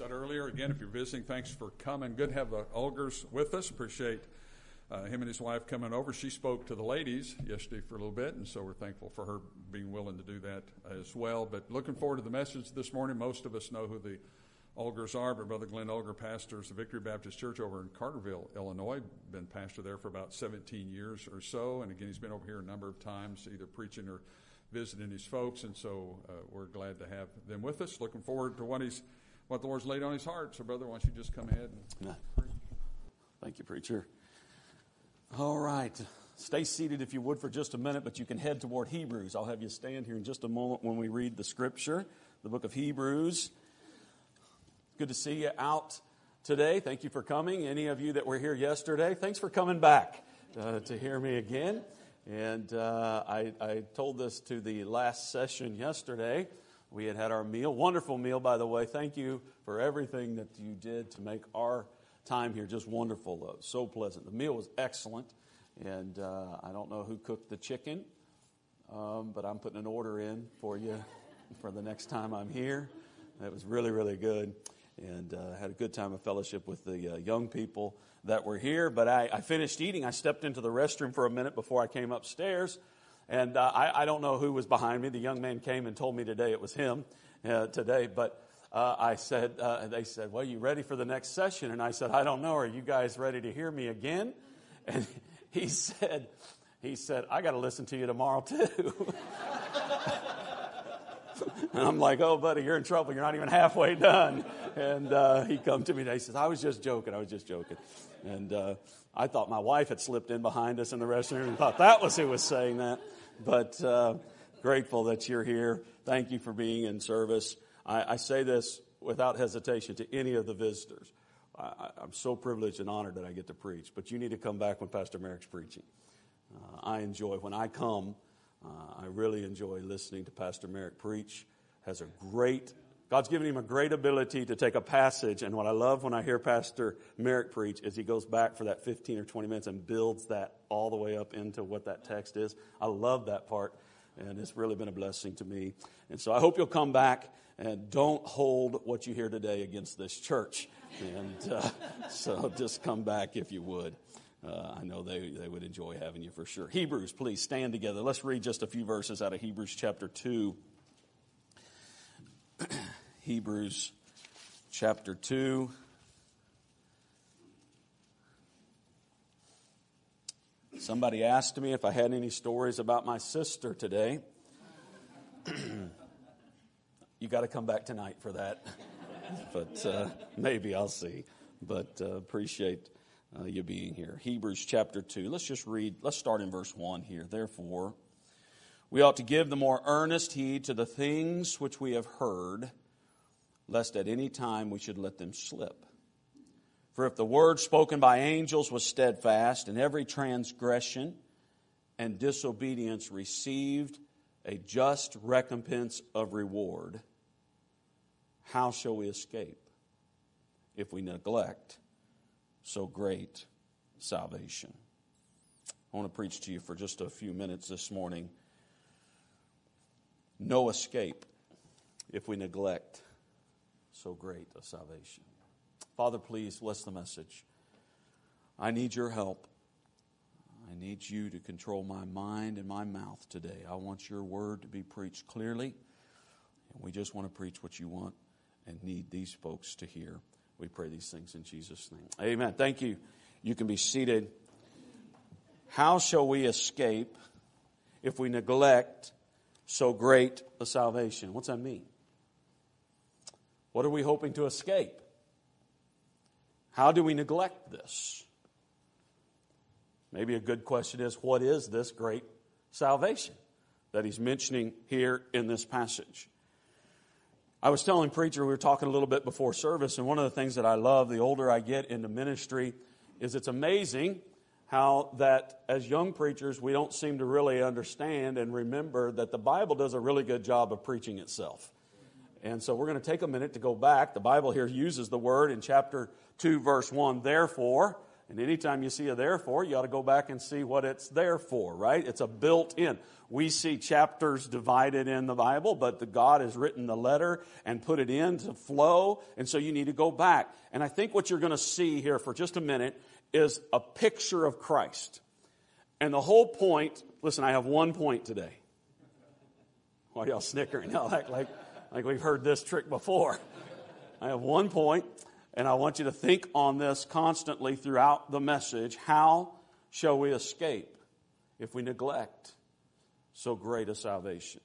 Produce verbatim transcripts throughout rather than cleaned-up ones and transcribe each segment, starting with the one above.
Said earlier, again, if you're visiting, thanks for coming. Good to have the Ulgers with us. Appreciate uh, him and his wife coming over. She spoke to the ladies yesterday for a little bit, and so we're thankful for her being willing to do that as well. But looking forward to the message this morning. Most of us know who the Ulgers are, but Brother Glenn Ulger pastors the Victory Baptist Church over in Carterville, Illinois. Been pastor there for about seventeen years or so, and again, he's been over here a number of times, either preaching or visiting his folks, and so uh, we're glad to have them with us. Looking forward to what he's what the Lord's laid on his heart. So, brother, why don't you just come ahead and no. Thank you, preacher. All right. Stay seated if you would for just a minute, but you can head toward Hebrews. I'll have you stand here in just a moment when we read the scripture, the book of Hebrews. Good to see you out today. Thank you for coming. Any of you that were here yesterday, thanks for coming back uh, to hear me again. And uh, I, I told this to the last session yesterday. We had had our meal, wonderful meal, by the way. Thank you for everything that you did to make our time here just wonderful, though. So pleasant. The meal was excellent, and uh, I don't know who cooked the chicken, um, but I'm putting an order in for you for the next time I'm here. It was really, really good, and uh, had a good time of fellowship with the uh, young people that were here. But I, I finished eating. I stepped into the restroom for a minute before I came upstairs. And uh, I, I don't know who was behind me. The young man came and told me today it was him uh, today. But uh, I said, uh, they said, well, you ready for the next session? And I said, I don't know. Are you guys ready to hear me again? And he said, he said, I got to listen to you tomorrow too. And I'm like, oh, buddy, you're in trouble. You're not even halfway done. And uh, he come to me today. He says, I was just joking. I was just joking. And uh, I thought my wife had slipped in behind us in the restroom and thought that was who was saying that. But uh, grateful that you're here. Thank you for being in service. I, I say this without hesitation to any of the visitors. I, I'm so privileged and honored that I get to preach. But you need to come back when Pastor Merrick's preaching. Uh, I enjoy, when I come, uh, I really enjoy listening to Pastor Merrick preach. Has a great, God's given him a great ability to take a passage. And what I love when I hear Pastor Merrick preach is he goes back for that fifteen or twenty minutes and builds that all the way up into what that text is. I love that part, and it's really been a blessing to me. And so I hope you'll come back and don't hold what you hear today against this church. And uh, so just come back if you would. Uh, I know they, they would enjoy having you for sure. Hebrews, please stand together. Let's read just a few verses out of Hebrews chapter two. Hebrews chapter two. Somebody asked me if I had any stories about my sister today. You got to come back tonight for that. But uh, maybe I'll see. But uh, appreciate uh, you being here. Hebrews chapter two. Let's just read. Let's start in verse one here. Therefore, we ought to give the more earnest heed to the things which we have heard, lest at any time we should let them slip. For if the word spoken by angels was steadfast, and every transgression and disobedience received a just recompense of reward, how shall we escape if we neglect so great salvation? I want to preach to you for just a few minutes this morning. No escape if we neglect so great a salvation. Father, please bless the message. I need your help. I need you to control my mind and my mouth today. I want your word to be preached clearly. And we just want to preach what you want and need these folks to hear. We pray these things in Jesus' name. Amen. Thank you. You can be seated. How shall we escape if we neglect so great a salvation? What's that mean? What are we hoping to escape? How do we neglect this? Maybe a good question is, what is this great salvation that he's mentioning here in this passage? I was telling preacher, we were talking a little bit before service, and one of the things that I love the older I get into ministry is it's amazing how that as young preachers we don't seem to really understand and remember that the Bible does a really good job of preaching itself. And so we're going to take a minute to go back. The Bible here uses the word in chapter two, verse one, therefore, And anytime you see a therefore, you ought to go back and see what it's there for, right? It's a built-in. We see chapters divided in the Bible, but the God has written the letter and put it in to flow, and so you need to go back. And I think what you're going to see here for just a minute is a picture of Christ. And the whole point, listen, I have one point today. Why are y'all snickering? Y'all act like, like we've heard this trick before. I have one point. And I want you to think on this constantly throughout the message. How shall we escape if we neglect so great a salvation?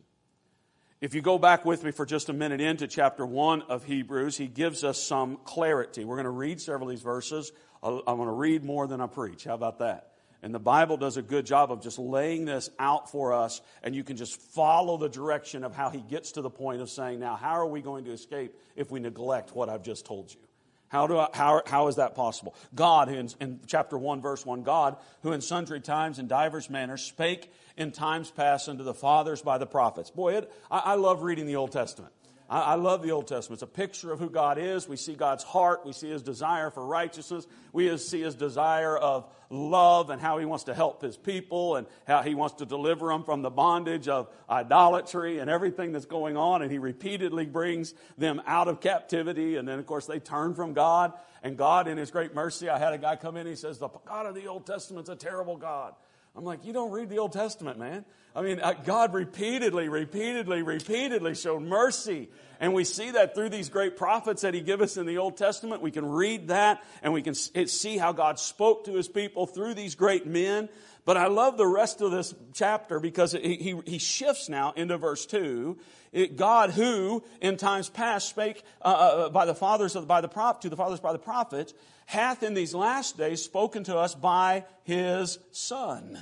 If you go back with me for just a minute into chapter one of Hebrews, he gives us some clarity. We're going to read several of these verses. I'm going to read more than I preach. How about that? And the Bible does a good job of just laying this out for us, and you can just follow the direction of how he gets to the point of saying, now, how are we going to escape if we neglect what I've just told you? How do I, how how is that possible? God, in, in chapter one, verse one, God, who in sundry times and divers manners spake in times past unto the fathers by the prophets. Boy, it, I, I love reading the Old Testament. I, I love the Old Testament. It's a picture of who God is. We see God's heart. We see His desire for righteousness. We see His desire of love and how He wants to help His people and how He wants to deliver them from the bondage of idolatry and everything that's going on. And He repeatedly brings them out of captivity. And then, of course, they turn from God. And God, in His great mercy, I had a guy come in. He says, the God of the Old Testament's a terrible God. I'm like, you don't read the Old Testament, man. I mean, God repeatedly, repeatedly, repeatedly showed mercy. And we see that through these great prophets that He gave us in the Old Testament. We can read that and we can see how God spoke to His people through these great men. But I love the rest of this chapter because he, he, he shifts now into verse two. It, God who in times past spake uh, by the fathers of, by the prop, to the fathers by the prophets, hath in these last days spoken to us by His Son,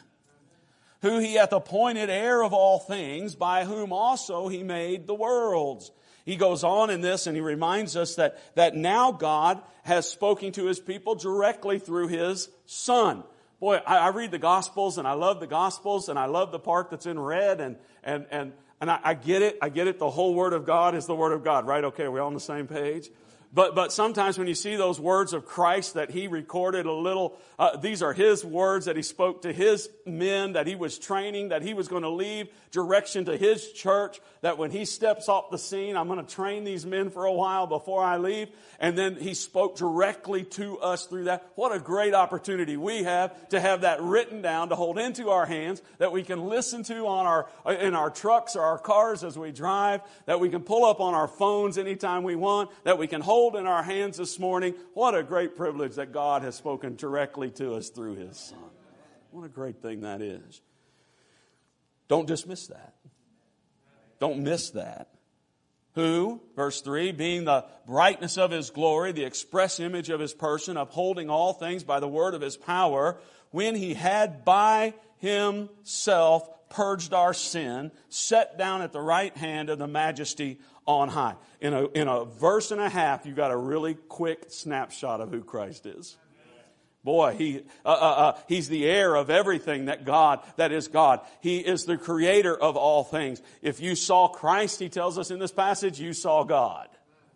who He hath appointed heir of all things, by whom also He made the worlds. He goes on in this and he reminds us that, that now God has spoken to His people directly through His Son. Boy, I, I read the Gospels and I love the Gospels and I love the part that's in red and, and, and, and I, I get it. I get it. The whole Word of God is the Word of God, right? Okay, are we all on the same page? But but sometimes when you see those words of Christ that He recorded a little, uh, these are His words that He spoke to His men, that He was training, that He was going to leave direction to His church, that when He steps off the scene, I'm going to train these men for a while before I leave. And then He spoke directly to us through that. What a great opportunity we have to have that written down, to hold into our hands, that we can listen to on our in our trucks or our cars as we drive, that we can pull up on our phones anytime we want, that we can hold in our hands this morning. What a great privilege that God has spoken directly to us through His Son. What a great thing that is. Don't dismiss that. Don't miss that. Who, verse three, being the brightness of His glory, the express image of His person, upholding all things by the word of His power, when He had by Himself purged our sin, sat down at the right hand of the Majesty on high. In a, in a verse and a half, you got a really quick snapshot of who Christ is. Boy, he, uh, uh, uh, He's the heir of everything that God, that is God. He is the creator of all things. If you saw Christ, He tells us in this passage, you saw God.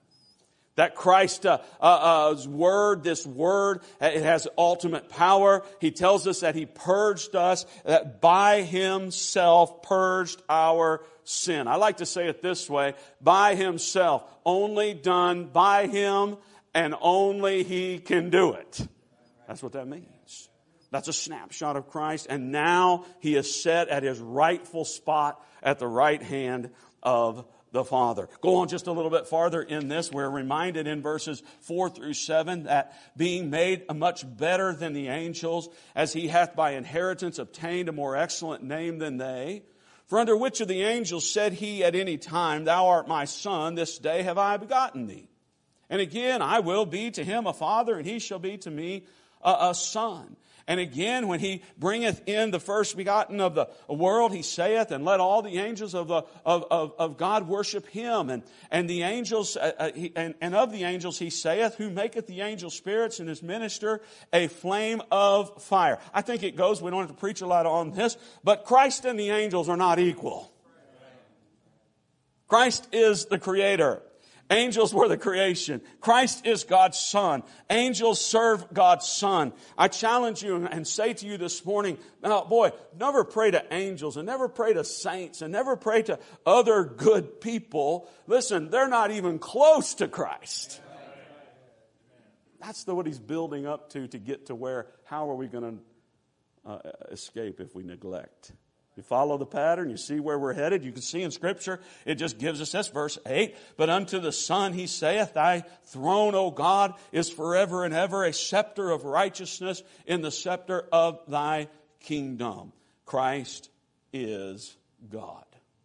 That Christ's uh, uh, uh, word, this word, it has ultimate power. He tells us that He purged us, that by Himself purged our sin. I like to say it this way, by Himself, only done by Him, and only He can do it. That's what that means. That's a snapshot of Christ, and now He is set at His rightful spot at the right hand of the Father. Go on just a little bit farther in this. We're reminded in verses four through seven that being made much better than the angels, as He hath by inheritance obtained a more excellent name than they. For under which of the angels said He at any time, Thou art my Son, this day have I begotten thee? And again, I will be to him a father, and he shall be to me a, a son. And again, when He bringeth in the first begotten of the world, He saith, and let all the angels of the of, of, of God worship Him. And and the angels uh, uh, he, and, and of the angels He saith, who maketh the angel spirits and His minister a flame of fire. I think it goes. We don't have to preach a lot on this, but Christ and the angels are not equal. Christ is the Creator. Angels were the creation. Christ is God's Son. Angels serve God's Son. I challenge you and say to you this morning, now, boy, never pray to angels and never pray to saints and never pray to other good people. Listen, they're not even close to Christ. That's the, what he's building up to to get to where, how are we going to uh, escape if we neglect? You follow the pattern, you see where we're headed. You can see in Scripture, it just gives us this, verse eight. But unto the Son he saith, Thy throne, O God, is forever and ever, a scepter of righteousness in the scepter of thy kingdom. Christ is God.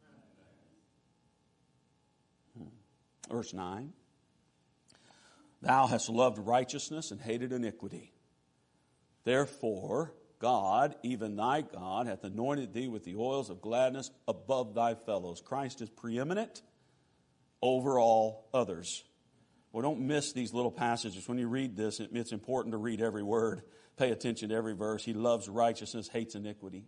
Hmm. Verse nine. Thou hast loved righteousness and hated iniquity. Therefore, God, even thy God, hath anointed thee with the oils of gladness above thy fellows. Christ is preeminent over all others. Well, don't miss these little passages. When you read this, it's important to read every word. Pay attention to every verse. He loves righteousness, hates iniquity.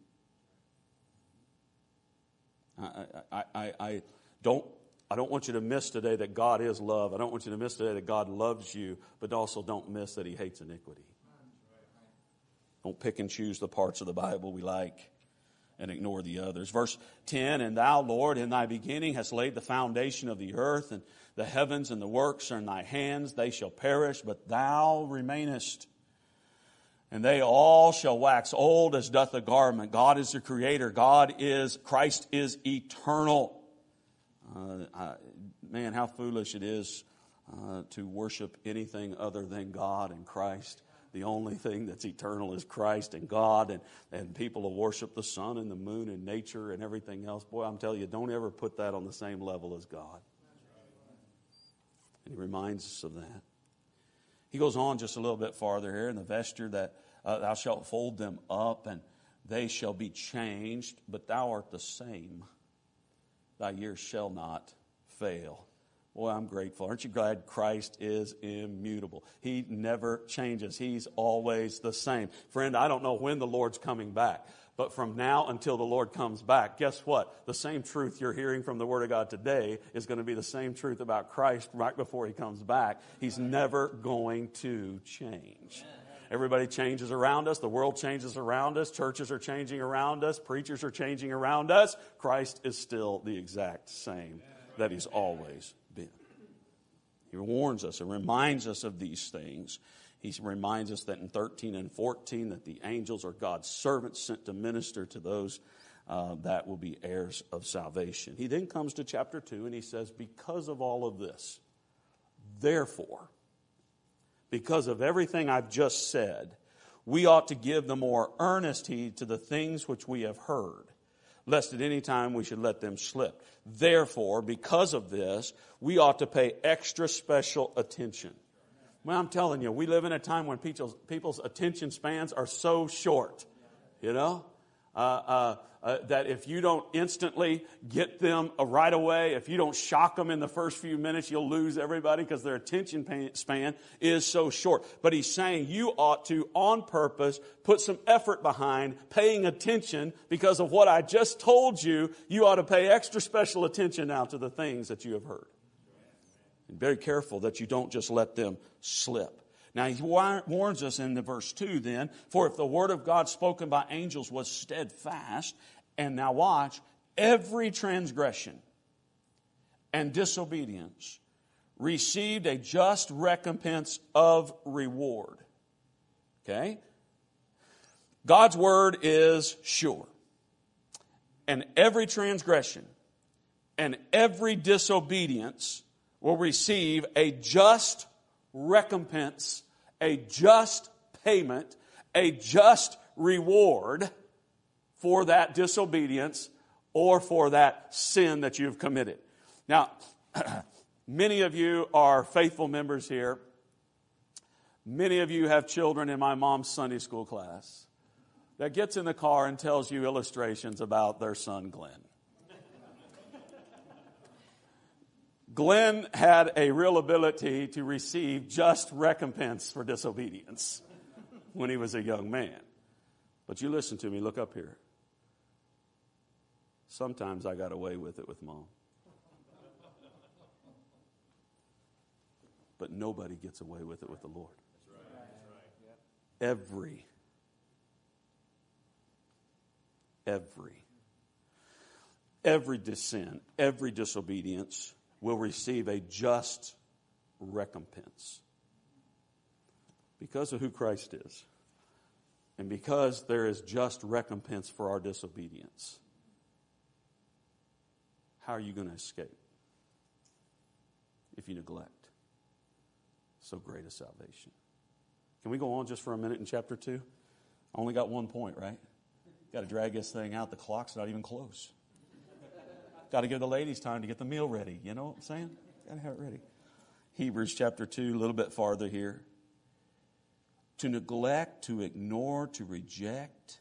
I, I, I, I don't I don't want you to miss today that God is love. I don't want you to miss today that God loves you, but also don't miss that he hates iniquity. Don't pick and choose the parts of the Bible we like and ignore the others. Verse ten, And thou, Lord, in thy beginning hast laid the foundation of the earth, and the heavens and the works are in thy hands. They shall perish, but thou remainest. And they all shall wax old as doth a garment. God is the creator. God is, Christ is eternal. Uh, I, man, how foolish it is uh, to worship anything other than God and Christ. The only thing that's eternal is Christ and God, and, and people will worship the sun and the moon and nature and everything else. Boy, I'm telling you, don't ever put that on the same level as God. And he reminds us of that. He goes on just a little bit farther here, in the vesture that uh, thou shalt fold them up, and they shall be changed, but thou art the same. Thy years shall not fail. Boy, I'm grateful. Aren't you glad Christ is immutable? He never changes. He's always the same. Friend, I don't know when the Lord's coming back, but from now until the Lord comes back, guess what? The same truth you're hearing from the Word of God today is going to be the same truth about Christ right before he comes back. He's never going to change. Everybody changes around us. The world changes around us. Churches are changing around us. Preachers are changing around us. Christ is still the exact same that he's always been. He warns us and reminds us of these things. He reminds us that in thirteen and fourteen that the angels are God's servants sent to minister to those uh, that will be heirs of salvation. He then comes to chapter two and he says, because of all of this, therefore, because of everything I've just said, we ought to give the more earnest heed to the things which we have heard, lest at any time we should let them slip. Therefore, because of this, we ought to pay extra special attention. Well, I'm telling you, we live in a time when people's, people's attention spans are so short, you know, uh, uh, uh, that if you don't instantly get them uh, right away, if you don't shock them in the first few minutes, you'll lose everybody because their attention span is so short. But he's saying you ought to, on purpose, put some effort behind paying attention because of what I just told you. You ought to pay extra special attention now to the things that you have heard. And very careful that you don't just let them slip. Now, he warns us in the verse two then, for if the word of God spoken by angels was steadfast, and now watch, every transgression and disobedience received a just recompense of reward. Okay? God's word is sure. And every transgression and every disobedience will receive a just recompense, a just payment, a just reward for that disobedience or for that sin that you've committed. Now, many of you are faithful members here. Many of you have children in my mom's Sunday school class that gets in the car and tells you illustrations about their son Glenn. Glenn had a real ability to receive just recompense for disobedience when he was a young man. But you listen to me, look up here. Sometimes I got away with it with Mom. But nobody gets away with it with the Lord. Every, every, every sin, every disobedience will receive a just recompense. Because of who Christ is. And because there is just recompense for our disobedience. How are you going to escape if you neglect so great a salvation? Can we go on just for a minute in chapter two? I only got one point, right? Got to drag this thing out. The clock's not even close. Got to give the ladies time to get the meal ready. You know what I'm saying? Got to have it ready. Hebrews chapter two, a little bit farther here. To neglect, to ignore, to reject.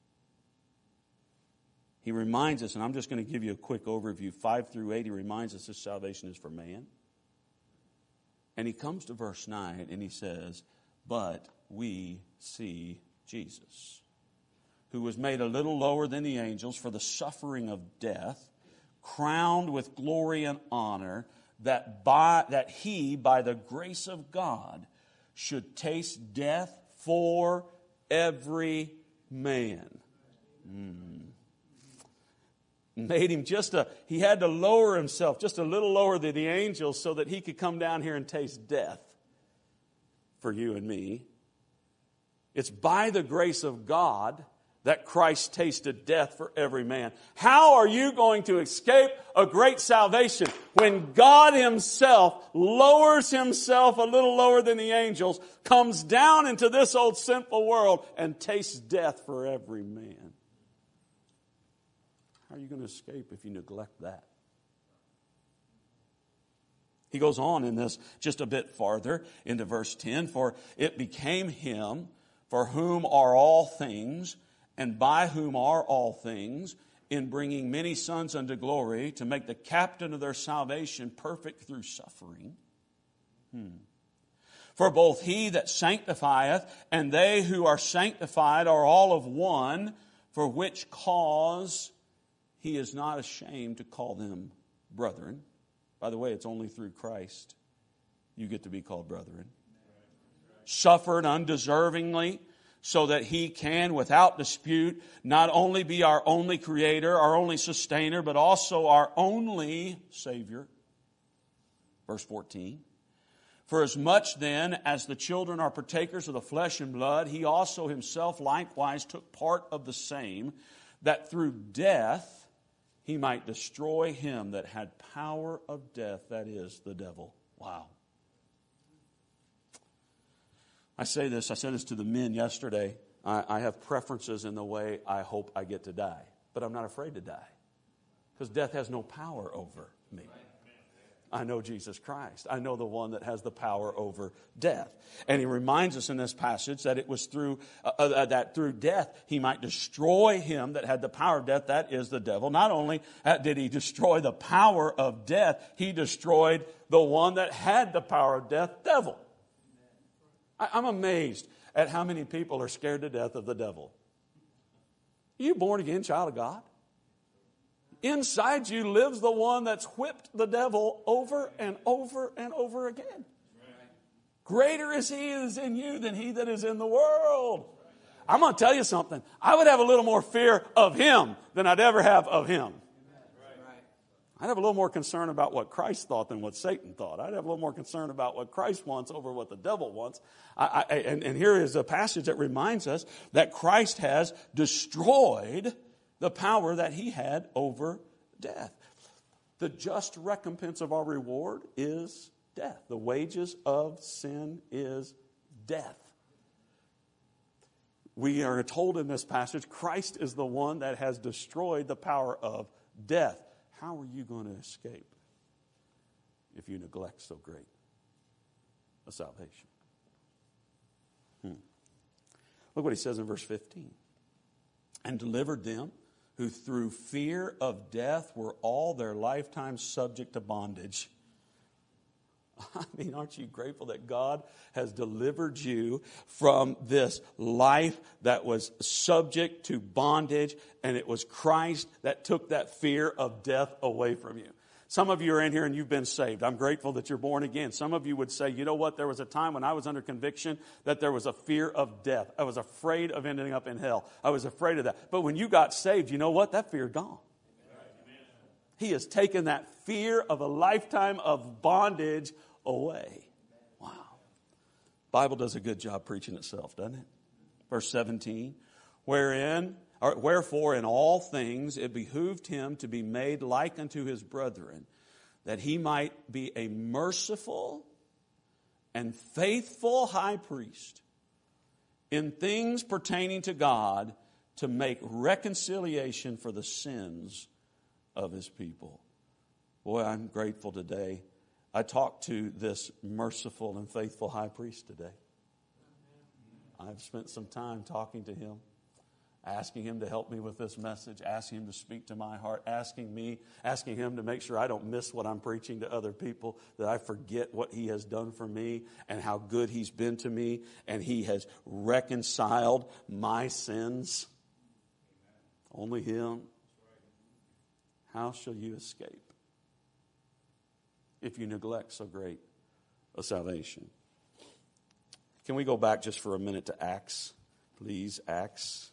He reminds us, and I'm just going to give you a quick overview. Five through eight, he reminds us this salvation is for man. And he comes to verse nine and he says, but we see Jesus, who was made a little lower than the angels for the suffering of death, crowned with glory and honor, that by that he, by the grace of God, should taste death for every man. Mm. Made him just a, he had to lower himself just a little lower than the angels so that he could come down here and taste death for you and me. It's by the grace of God that Christ tasted death for every man. How are you going to escape a great salvation when God himself lowers himself a little lower than the angels, comes down into this old sinful world and tastes death for every man? How are you going to escape if you neglect that? He goes on in this just a bit farther into verse ten. For it became him for whom are all things, and by whom are all things, in bringing many sons unto glory, to make the captain of their salvation perfect through suffering. Hmm. For both he that sanctifieth and they who are sanctified are all of one, for which cause he is not ashamed to call them brethren. By the way, it's only through Christ you get to be called brethren. Suffered undeservingly, so that he can, without dispute, not only be our only creator, our only sustainer, but also our only Savior. Verse fourteen. For as much then as the children are partakers of the flesh and blood, he also himself likewise took part of the same, that through death he might destroy him that had power of death, that is, the devil. Wow. I say this, I said this to the men yesterday. I, I have preferences in the way I hope I get to die. But I'm not afraid to die. Because death has no power over me. I know Jesus Christ. I know the one that has the power over death. And he reminds us in this passage that it was through uh, uh, that through death he might destroy him that had the power of death, that is the devil. Not only did he destroy the power of death, he destroyed the one that had the power of death, devil. I, I'm amazed at how many people are scared to death of the devil. Are you born again child of God? Inside you lives the one that's whipped the devil over and over and over again. Right. Greater is he that is in you than he that is in the world. I'm going to tell you something. I would have a little more fear of him than I'd ever have of him. Right. I'd have a little more concern about what Christ thought than what Satan thought. I'd have a little more concern about what Christ wants over what the devil wants. I, I, and, and here is a passage that reminds us that Christ has destroyed the power that he had over death. The just recompense of our reward is death. The wages of sin is death. We are told in this passage, Christ is the one that has destroyed the power of death. How are you going to escape if you neglect so great a salvation? Hmm. Look what he says in verse fifteen. And delivered them who through fear of death were all their lifetime subject to bondage. I mean, aren't you grateful that God has delivered you from this life that was subject to bondage, and it was Christ that took that fear of death away from you? Some of you are in here and you've been saved. I'm grateful that you're born again. Some of you would say, you know what, there was a time when I was under conviction that there was a fear of death. I was afraid of ending up in hell. I was afraid of that. But when you got saved, you know what? That fear gone. He has taken that fear of a lifetime of bondage away. Wow. Bible does a good job preaching itself, doesn't it? Verse seventeen, wherein, or wherefore in all things it behooved him to be made like unto his brethren, that he might be a merciful and faithful high priest in things pertaining to God, to make reconciliation for the sins of his people. Boy, I'm grateful today. I talked to this merciful and faithful high priest today. I've spent some time talking to him, asking him to help me with this message, asking him to speak to my heart, asking me, asking him to make sure I don't miss what I'm preaching to other people, that I forget what he has done for me and how good he's been to me, and he has reconciled my sins. Only him. How shall you escape if you neglect so great a salvation? Can we go back just for a minute to Acts? Please, Acts.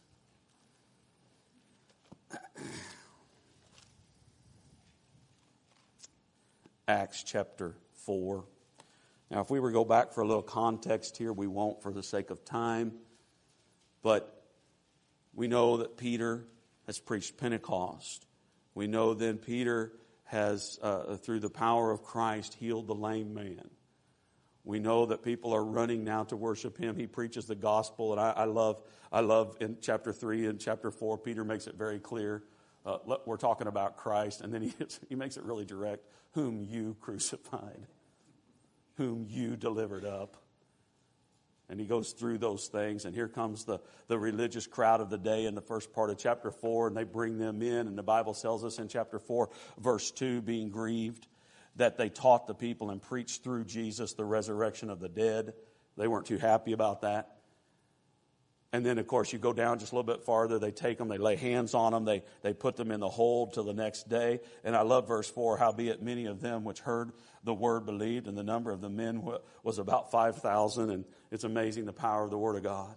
Acts chapter four. Now, if we were to go back for a little context here, we won't for the sake of time. But we know that Peter has preached Pentecost. We know then Peter has, uh, through the power of Christ, healed the lame man. We know that people are running now to worship him. He preaches the gospel, and I, I love, I love in chapter three and chapter four, Peter makes it very clear. Uh, we're talking about Christ, and then he he makes it really direct. Whom you crucified, whom you delivered up. And he goes through those things, and here comes the, the religious crowd of the day in the first part of chapter four, and they bring them in, and the Bible tells us in chapter four, verse two, being grieved, that they taught the people and preached through Jesus the resurrection of the dead. They weren't too happy about that. And then, of course, you go down just a little bit farther, they take them, they lay hands on them, they, they put them in the hold till the next day. And I love verse four, howbeit many of them which heard the word believed, and the number of the men was about five thousand, and it's amazing the power of the word of God.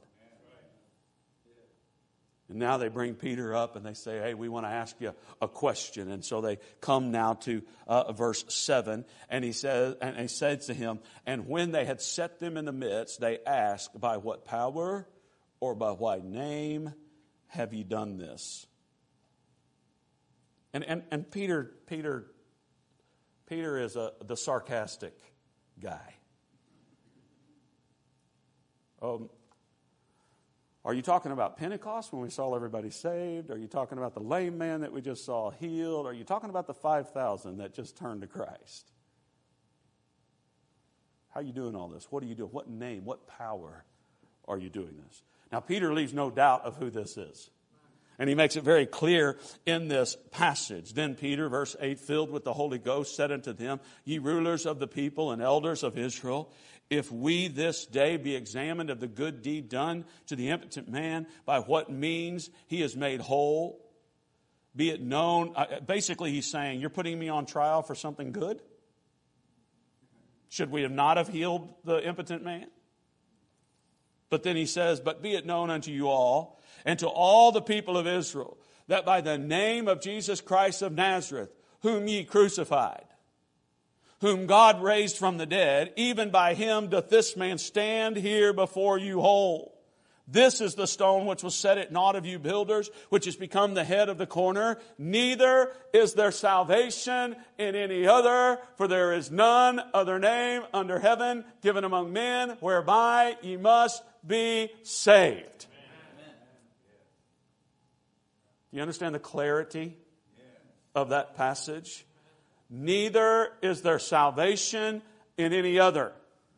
And now they bring Peter up and they say, hey, we want to ask you a question. And so they come now to uh, verse seven, and he says, and he said to him, and when they had set them in the midst, they asked, by what power or by what name have you done this? And and, and Peter, Peter, Peter is a, the sarcastic guy. Um, Are you talking about Pentecost when we saw everybody saved? Are you talking about the lame man that we just saw healed? Are you talking about the five thousand that just turned to Christ? How are you doing all this? What are you doing? What name, what power are you doing this? Now, Peter leaves no doubt of who this is. And he makes it very clear in this passage. Then Peter, verse eight, filled with the Holy Ghost, said unto them, ye rulers of the people and elders of Israel, if we this day be examined of the good deed done to the impotent man, by what means he is made whole, be it known. Uh, basically, he's saying, you're putting me on trial for something good? Should we have not have healed the impotent man? But then he says, but be it known unto you all, and to all the people of Israel, that by the name of Jesus Christ of Nazareth, whom ye crucified, whom God raised from the dead, even by him doth this man stand here before you whole. This is the stone which was set at naught of you builders, which has become the head of the corner. Neither is there salvation in any other, for there is none other name under heaven given among men, whereby ye must be saved. Do you understand the clarity of that passage? Neither is there salvation in any other.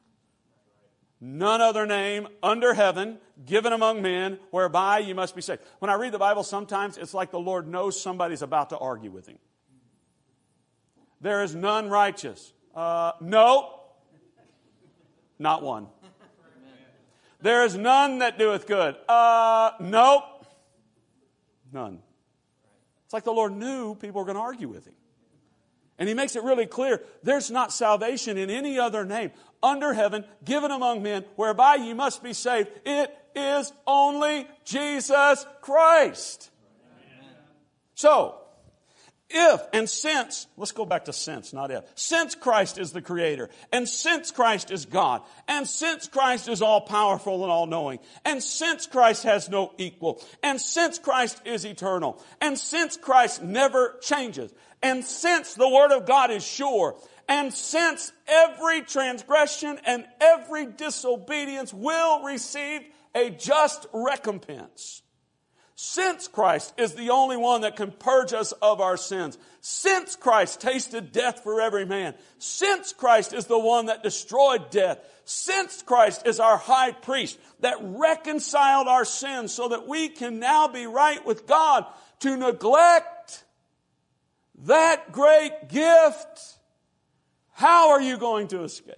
None other name under heaven given among men whereby you must be saved. When I read the Bible, sometimes it's like the Lord knows somebody's about to argue with him. There is none righteous. Uh, no, not one. There is none that doeth good. Uh, nope, none. It's like the Lord knew people were going to argue with him. And he makes it really clear, there's not salvation in any other name under heaven given among men whereby ye must be saved. It is only Jesus Christ. Amen. So, if and since, let's go back to since, not if. Since Christ is the Creator, and since Christ is God, and since Christ is all-powerful and all-knowing, and since Christ has no equal, and since Christ is eternal, and since Christ never changes, and since the Word of God is sure, and since every transgression and every disobedience will receive a just recompense, since Christ is the only one that can purge us of our sins, since Christ tasted death for every man, since Christ is the one that destroyed death, since Christ is our high priest that reconciled our sins so that we can now be right with God, to neglect that great gift, how are you going to escape?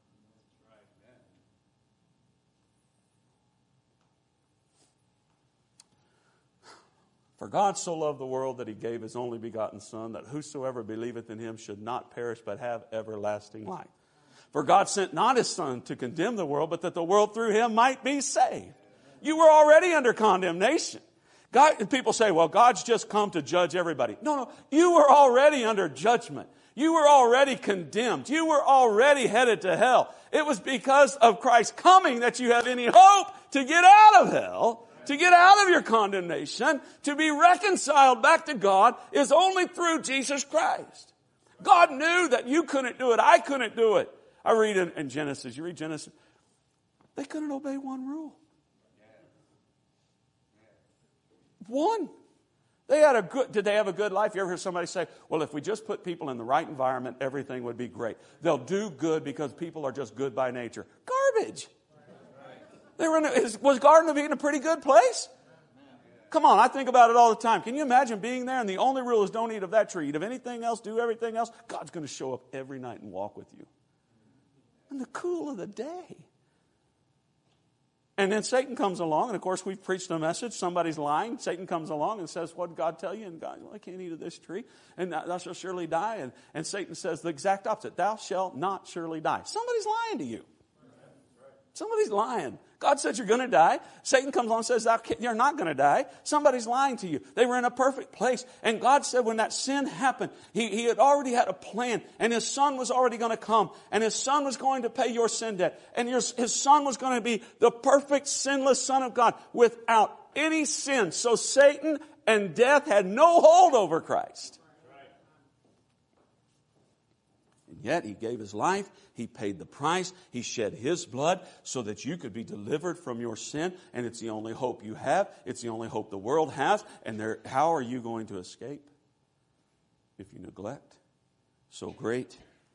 For God so loved the world that he gave his only begotten Son, that whosoever believeth in him should not perish but have everlasting life. For God sent not his Son to condemn the world, but that the world through him might be saved. You were already under condemnation. God, people say, well, God's just come to judge everybody. No, no, you were already under judgment. You were already condemned. You were already headed to hell. It was because of Christ's coming that you have any hope to get out of hell. To get out of your condemnation, to be reconciled back to God, is only through Jesus Christ. God knew that you couldn't do it. I couldn't do it. I read in, in Genesis. You read Genesis. They couldn't obey one rule. One. They had a good, did they have a good life? You ever hear somebody say, well, if we just put people in the right environment, everything would be great. They'll do good because people are just good by nature. Garbage. They were in a, was Garden of Eden a pretty good place? Come on, I think about it all the time. Can you imagine being there and the only rule is don't eat of that tree, eat of anything else, do everything else? God's going to show up every night and walk with you. In the cool of the day. And then Satan comes along, and of course we've preached a message, somebody's lying. Satan comes along and says, what did God tell you? And God, well, I can't eat of this tree, and thou shalt surely die. And, and Satan says the exact opposite, thou shalt not surely die. Somebody's lying to you. Somebody's lying. God said you're going to die. Satan comes along and says you're not going to die. Somebody's lying to you. They were in a perfect place. And God said when that sin happened, he, he had already had a plan. And his Son was already going to come. And his Son was going to pay your sin debt. And your, his Son was going to be the perfect sinless Son of God without any sin. So Satan and death had no hold over Christ. And yet he gave his life. He paid the price. He shed his blood so that you could be delivered from your sin. And it's the only hope you have. It's the only hope the world has. And there, how are you going to escape if you neglect so great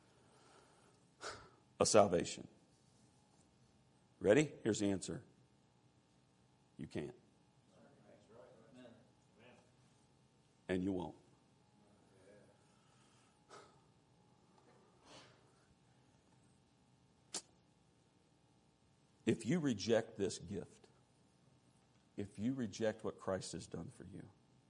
a salvation? Ready? Here's the answer. You can't. And you won't. If you reject this gift, if you reject what Christ has done for you,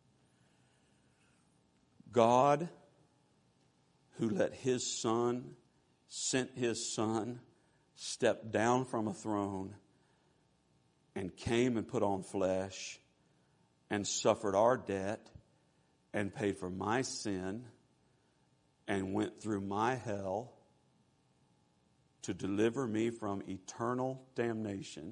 God, who let his Son, sent his Son, step down from a throne and came and put on flesh and suffered our debt and paid for my sin and went through my hell to deliver me from eternal damnation.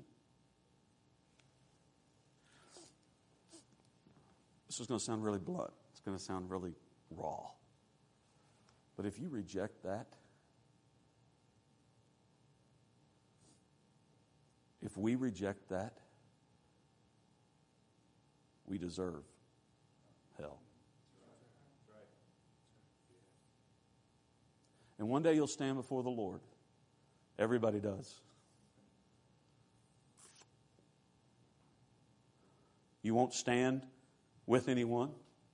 This is going to sound really blunt. It's going to sound really raw. But if you reject that, if we reject that, we deserve hell. And one day you'll stand before the Lord. Everybody does. You won't stand with anyone.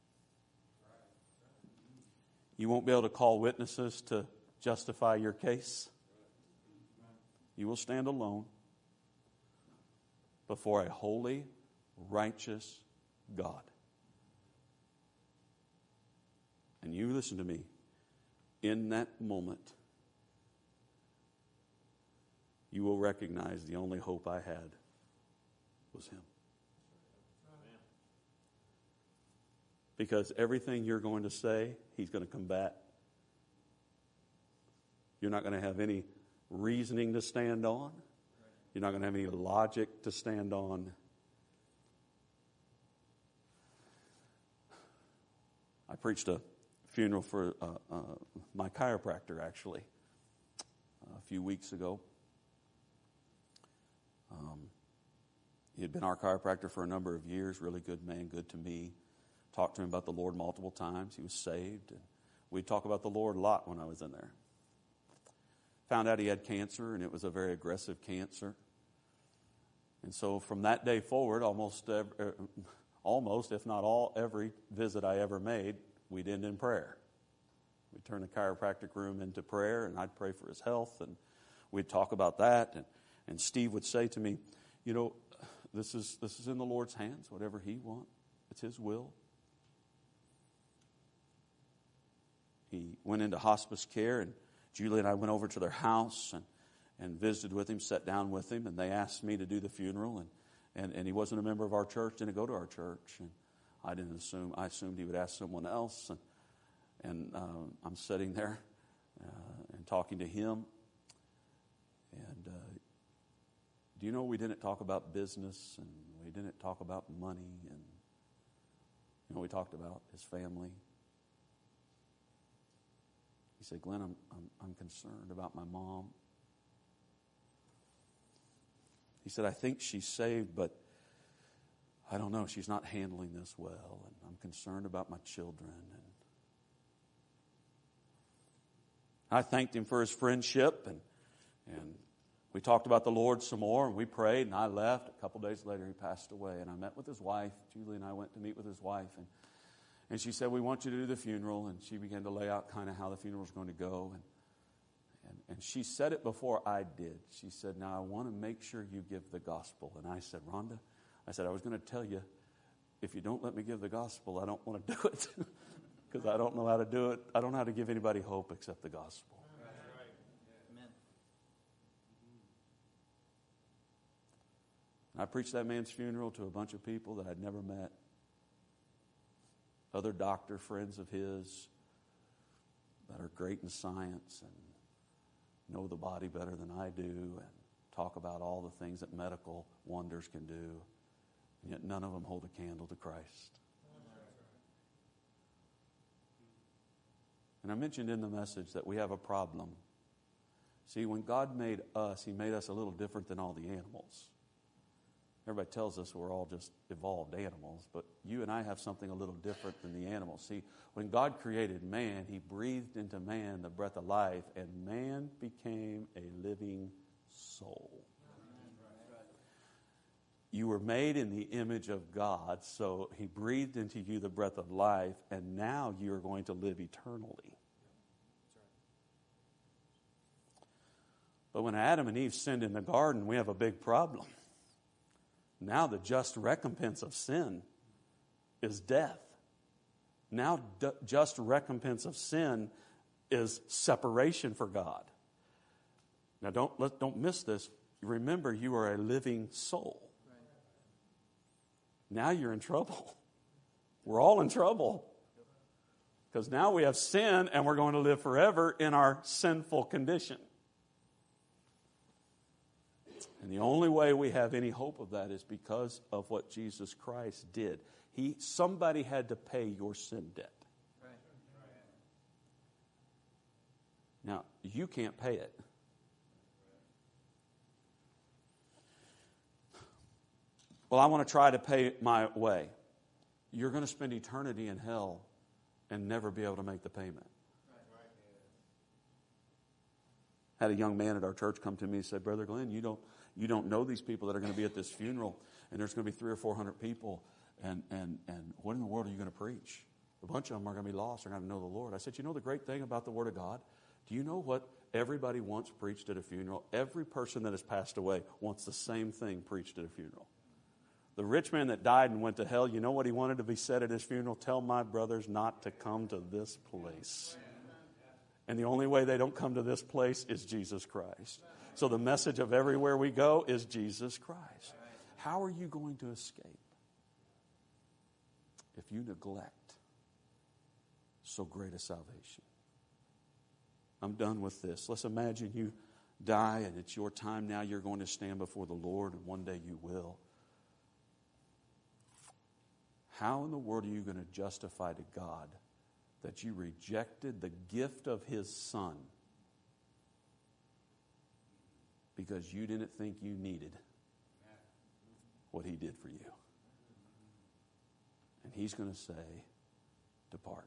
You won't be able to call witnesses to justify your case. You will stand alone before a holy, righteous God. And you listen to me. in that moment, you will recognize the only hope I had was Him. Because everything you're going to say, He's going to combat. You're not going to have any reasoning to stand on. You're not going to have any logic to stand on. I preached a funeral for uh, uh, my chiropractor, actually, a few weeks ago. Um, he had been our chiropractor for a number of years, really good man, good to me. Talked to him about the Lord multiple times. He was saved. And we'd talk about the Lord a lot when I was in there. Found out he had cancer, and it was a very aggressive cancer. And so from that day forward, almost, every, almost if not all, every visit I ever made, we'd end in prayer. We'd turn the chiropractic room into prayer, and I'd pray for his health, and we'd talk about that. And, and Steve would say to me, you know, this is this is in the Lord's hands, whatever He wants. It's His will. He went into hospice care, and Julie and I went over to their house and, and visited with him, sat down with him, and they asked me to do the funeral. And, and, and he wasn't a member of our church, didn't go to our church. And I didn't assume, I assumed he would ask someone else. And, and uh, I'm sitting there uh, and talking to him. And uh, do you know we didn't talk about business, and we didn't talk about money, and you know, we talked about his family. He said, Glenn, I'm, I'm, I'm concerned about my mom. He said, I think she's saved, but I don't know. She's not handling this well, and I'm concerned about my children. And I thanked him for his friendship, and and we talked about the Lord some more, and we prayed, and I left. A couple days later, he passed away, and I met with his wife. Julie and I went to meet with his wife, and And she said, we want you to do the funeral. And she began to lay out kind of how the funeral was going to go. And, and, and she said it before I did. She said, now I want to make sure you give the gospel. And I said, Rhonda, I said, I was going to tell you, if you don't let me give the gospel, I don't want to do it. Because I don't know how to do it. I don't know how to give anybody hope except the gospel. Right. Amen. And I preached that man's funeral to a bunch of people that I'd never met. Other doctor friends of his that are great in science and know the body better than I do and talk about all the things that medical wonders can do, and yet none of them hold a candle to Christ. And I mentioned in the message that we have a problem. See, when God made us, He made us a little different than all the animals. Everybody tells us we're all just evolved animals, but you and I have something a little different than the animals. See, when God created man, He breathed into man the breath of life, and man became a living soul. You were made in the image of God, so He breathed into you the breath of life, and now you are going to live eternally. But when Adam and Eve sinned in the garden, we have a big problem. Now the just recompense of sin is death. Now d- just recompense of sin is separation for God. Now don't let, don't miss this. Remember, you are a living soul. Now you're in trouble. We're all in trouble. Because now we have sin and we're going to live forever in our sinful condition. And the only way we have any hope of that is because of what Jesus Christ did. He, somebody had to pay your sin debt. Right. Now, you can't pay it. Well, I want to try to pay my way. You're going to spend eternity in hell and never be able to make the payment. Had a young man at our church come to me and said, Brother Glenn, you don't you don't know these people that are going to be at this funeral, and there's going to be three or four hundred people, and and and what in the world are you going to preach? A bunch of them are going to be lost. They're going to know the Lord. I said, you know the great thing about the Word of God? Do you know what everybody wants preached at a funeral? Every person that has passed away wants the same thing preached at a funeral. The rich man that died and went to hell, you know what he wanted to be said at his funeral? Tell my brothers not to come to this place. And the only way they don't come to this place is Jesus Christ. So the message of everywhere we go is Jesus Christ. How are you going to escape if you neglect so great a salvation? I'm done with this. Let's imagine you die and it's your time now. You're going to stand before the Lord, and one day you will. How in the world are you going to justify to God that you rejected the gift of His Son because you didn't think you needed what He did for you? And He's going to say, depart.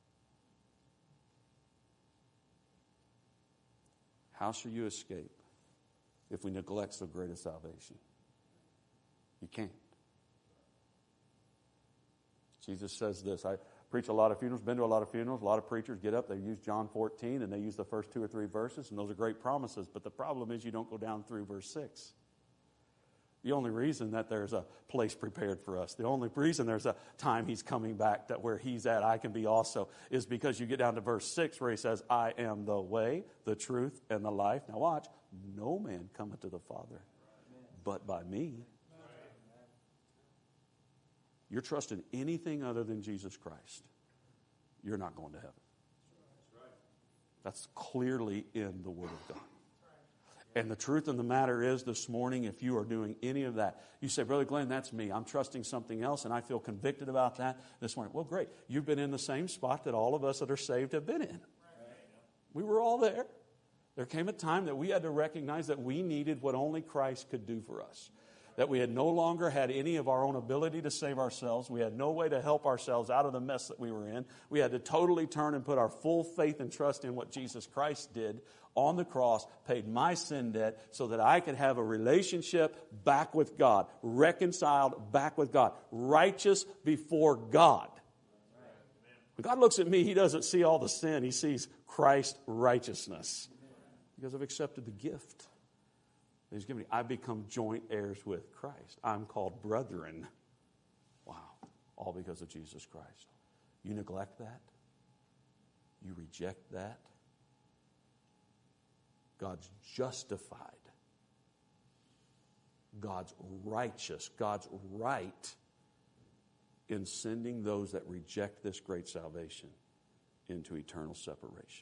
How shall you escape if we neglect so great a salvation? You can't. Jesus says this. I preach a lot of funerals, been to a lot of funerals. A lot of preachers get up, they use John fourteen, and they use the first two or three verses, and those are great promises. But the problem is you don't go down through verse six. The only reason that there's a place prepared for us, the only reason there's a time He's coming back, that where He's at I can be also, is because you get down to verse six where He says, I am the way, the truth, and the life. Now watch, no man cometh to the Father but by me. You're trusting anything other than Jesus Christ, you're not going to heaven. That's clearly in the Word of God. And the truth of the matter is, this morning, if you are doing any of that, you say, Brother Glenn, that's me. I'm trusting something else, and I feel convicted about that this morning. Well, great. You've been in the same spot that all of us that are saved have been in. We were all there. There came a time that we had to recognize that we needed what only Christ could do for us. That we had no longer had any of our own ability to save ourselves. We had no way to help ourselves out of the mess that we were in. We had to totally turn and put our full faith and trust in what Jesus Christ did on the cross, paid my sin debt so that I could have a relationship back with God, reconciled back with God, righteous before God. When God looks at me, He doesn't see all the sin. He sees Christ's righteousness because I've accepted the gift He's given me. I become joint heirs with Christ. I'm called brethren. Wow. All because of Jesus Christ. You neglect that. You reject that. God's justified. God's righteous. God's right in sending those that reject this great salvation into eternal separation.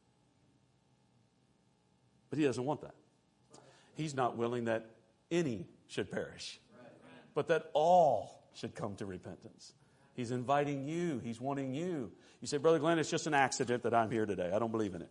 But He doesn't want that. He's not willing that any should perish, but that all should come to repentance. He's inviting you. He's wanting you. You say, Brother Glenn, it's just an accident that I'm here today. I don't believe in it.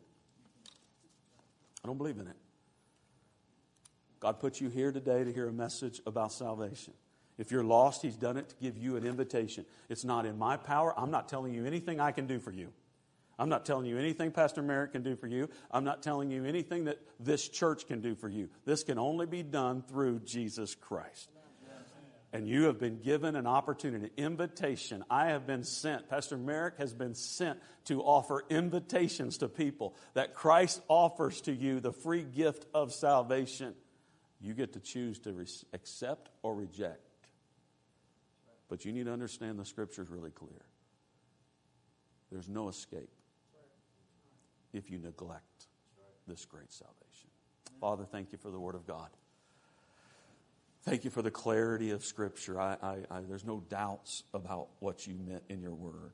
I don't believe in it. God put you here today to hear a message about salvation. If you're lost, He's done it to give you an invitation. It's not in my power. I'm not telling you anything I can do for you. I'm not telling you anything Pastor Merrick can do for you. I'm not telling you anything that this church can do for you. This can only be done through Jesus Christ. And you have been given an opportunity, an invitation. I have been sent. Pastor Merrick has been sent to offer invitations to people that Christ offers to you, the free gift of salvation. You get to choose to re- accept or reject. But you need to understand the Scripture is really clear. There's no escape if you neglect this great salvation. Father, thank You for the Word of God. Thank You for the clarity of Scripture. I, I, I, there's no doubts about what You meant in Your Word.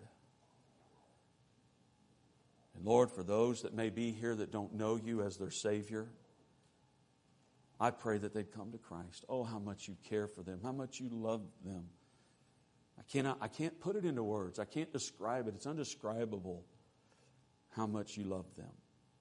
And Lord, for those that may be here that don't know You as their Savior, I pray that they'd come to Christ. Oh, how much You care for them, how much You love them. I cannot, I can't put it into words. I can't describe it. It's undescribable how much You love them.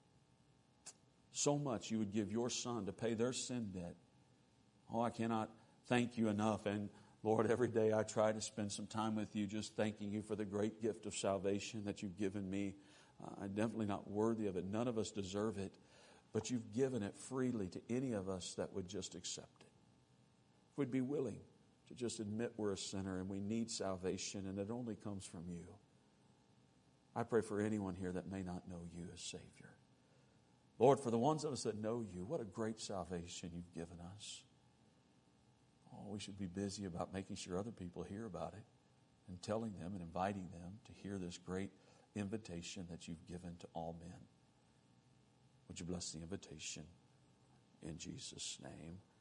So much You would give Your Son to pay their sin debt. Oh, I cannot thank You enough. And Lord, every day I try to spend some time with You just thanking You for the great gift of salvation that You've given me. Uh, I'm definitely not worthy of it. None of us deserve it. But You've given it freely to any of us that would just accept it. If we'd be willing to just admit we're a sinner and we need salvation and it only comes from You. I pray for anyone here that may not know You as Savior. Lord, for the ones of us that know You, what a great salvation You've given us. Oh, we should be busy about making sure other people hear about it and telling them and inviting them to hear this great invitation that You've given to all men. Would you bless the invitation in Jesus' name?